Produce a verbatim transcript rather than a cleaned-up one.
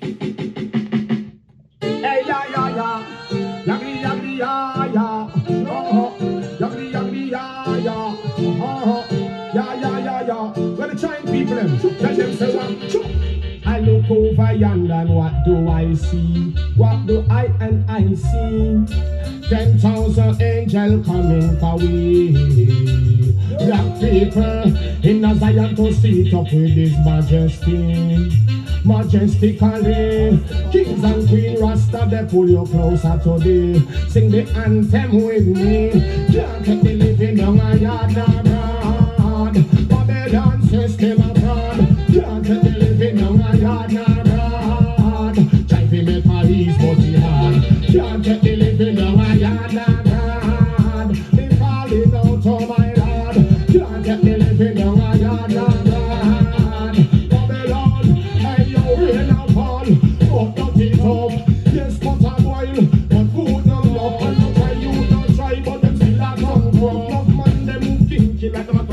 Hey, yeah, yeah, yeah. Yagli, yagli, yeah, yeah. Uh-huh. Yagli, yagli, yeah, yeah. Uh-huh. Yeah, yeah, yeah, yeah. When the giant people them, tell them say what? I look over yonder and what do I see? What do I and I see? Ten thousand angels coming for we. Black people in a Zion to sit up with His majesty. Majestically, kings and queen Rasta, they pull you closer to thee. Sing the anthem with me. Can't take the living young and yard abroad. Babylon system abroad. Can't take the living young and yard abroad. Try to make my ease but it hard. Can't take the living young and yard abroad. They falling out of my Lord. Can't take the living young and yard abroad. Yes, but I boil, but food no love. And no try, you don't try, but them still a come from. Love man, them who kinky like them a